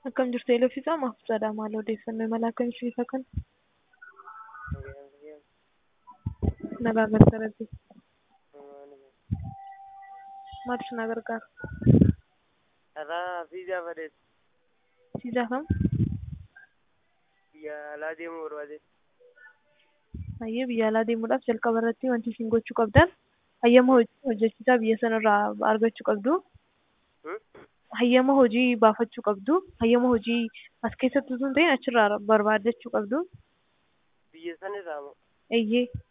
Akkam jirtu Elofiisaa Mahfuuzaadha. Maal odeeffannoo imala akkamii isa kan nagaa gargaaratti maaltu na gargaara? Karaa fiizaa fadeeti. Siisaa kam? Biyya alaa deemuu barbaade. Hayyee biyya alaa deemuudhaaf jalqaba irratti wanti isin gochuu qabdan hayyama hojjechiisaa biyya sanarraa argachuu qabdu. Hayyama hojii baafachuu qabdu. Hayyama hojii as keessatti osoo hin ta'in achirraa barbaaddachuu qabdu. Biyya sanirraa moo? Eeyyee.